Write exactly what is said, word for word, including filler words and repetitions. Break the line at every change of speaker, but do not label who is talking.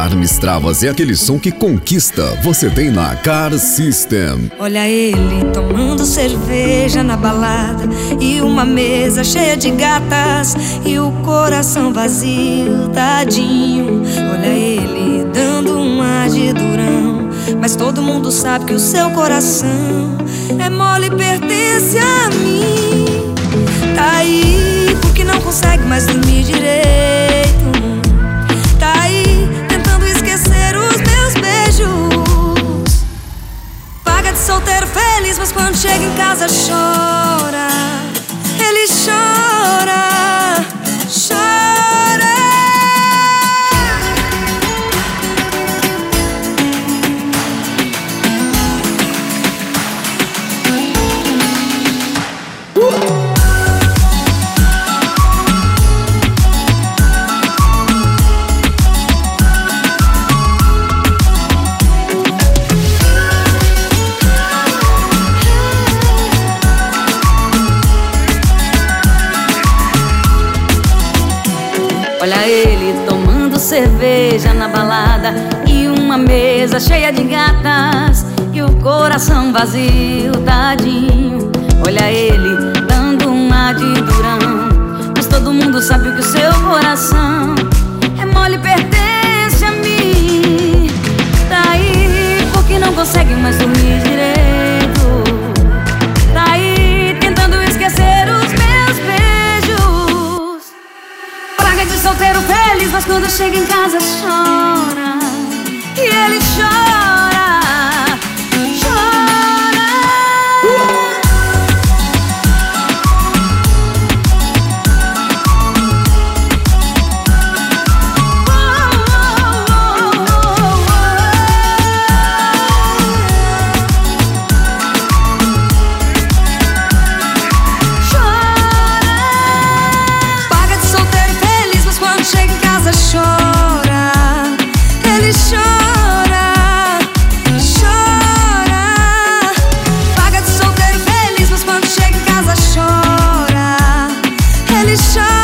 Alarmes Travas é aquele som que conquista. Você tem na Car System.
Olha ele tomando cerveja na balada e uma mesa cheia de gatas e o coração vazio, tadinho. Olha ele dando um ar de durão, mas todo mundo sabe que o seu coração é mole e pertence a mim. Tá aí porque não consegue mais dormir direito. Tá aí tentando esquecer os meus beijos. Paga de solteiro feliz, mas quando chega em casa chora. Ele chora, chora. uh!
Olha ele tomando cerveja na balada e uma mesa cheia de gatas e o coração vazio, tadinho. Olha ele dando um ar de durão, mas todo mundo sabe que o seu coração é mole e pertence a mim. Tá aí porque não consegue mais dormir direito. Tá aí tentando esquecer os meus beijos. Praga de solteiro feliz, mas quando chega em casa chora. E ele chora, chora. uh!
Ele chora.